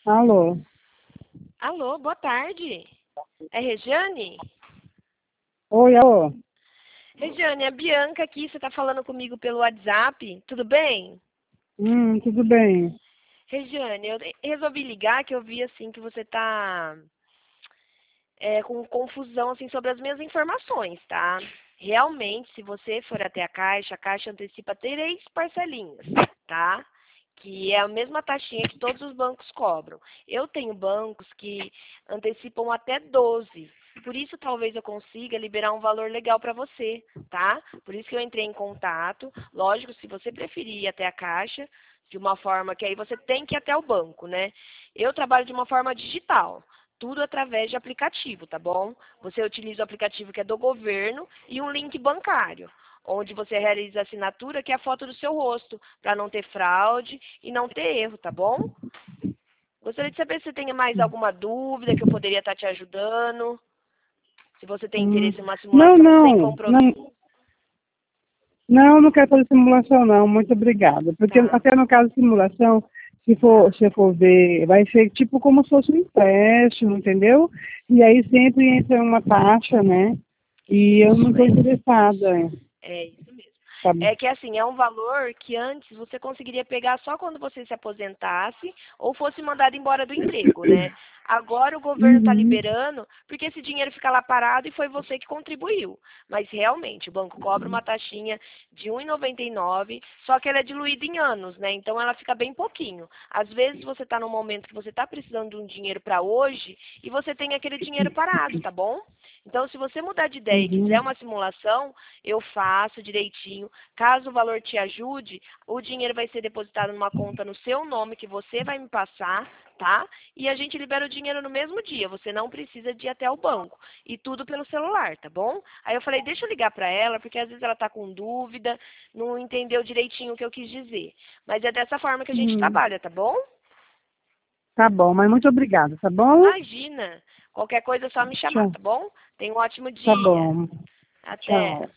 Alô? Alô, boa tarde. É Regiane? Oi, alô? Regiane, é a Bianca aqui, você está falando comigo pelo WhatsApp, tudo bem? Tudo bem. Regiane, eu resolvi ligar que eu vi assim que você está com confusão assim sobre as minhas informações, tá? Realmente, se você for até a Caixa antecipa 3 parcelinhas, tá? Que é a mesma taxinha que todos os bancos cobram. Eu tenho bancos que antecipam até 12. Por isso, talvez eu consiga liberar um valor legal para você, tá? Por isso que eu entrei em contato. Lógico, se você preferir ir até a Caixa, de uma forma que aí você tem que ir até o banco, né? Eu trabalho de uma forma digital, tudo através de aplicativo, tá bom? Você utiliza o aplicativo que é do governo e um link bancário, onde você realiza a assinatura, que é a foto do seu rosto, para não ter fraude e não ter erro, tá bom? Gostaria de saber se você tem mais alguma dúvida que eu poderia estar te ajudando. Se você tem Hum, interesse em uma não, simulação sem não, compromisso. não, não quero fazer simulação, não. Muito obrigada. Porque Tá. até no caso de simulação, se eu for ver, vai ser tipo como se fosse um empréstimo, entendeu? E aí sempre entra uma taxa, né? E eu não Isso, estou é. interessada. É isso mesmo. Tá, É que assim, é um valor que antes você conseguiria pegar só quando você se aposentasse ou fosse mandado embora do emprego, né? Agora o governo está uhum, liberando porque esse dinheiro fica lá parado e foi você que contribuiu. Mas realmente, o banco cobra uma taxinha de 1,99, só que ela é diluída em anos, né? Então ela fica bem pouquinho. Às vezes você está num momento que você está precisando de um dinheiro para hoje e você tem aquele dinheiro parado, tá bom? Então, se você mudar de ideia e quiser uhum. uma simulação, eu faço direitinho. Caso o valor te ajude, o dinheiro vai ser depositado numa conta no seu nome que você vai me passar, tá? E a gente libera o dinheiro no mesmo dia. Você não precisa de ir até o banco. E tudo pelo celular, tá bom? Aí eu falei, deixa eu ligar para ela, porque às vezes ela tá com dúvida, não entendeu direitinho o que eu quis dizer. Mas é dessa forma que a gente Hum, trabalha, tá bom? tá bom, mas muito obrigada, tá bom? Imagina. Qualquer coisa é só me chamar, Tchau. tá bom? Tenha um ótimo Tá dia. bom. Até. Tchau.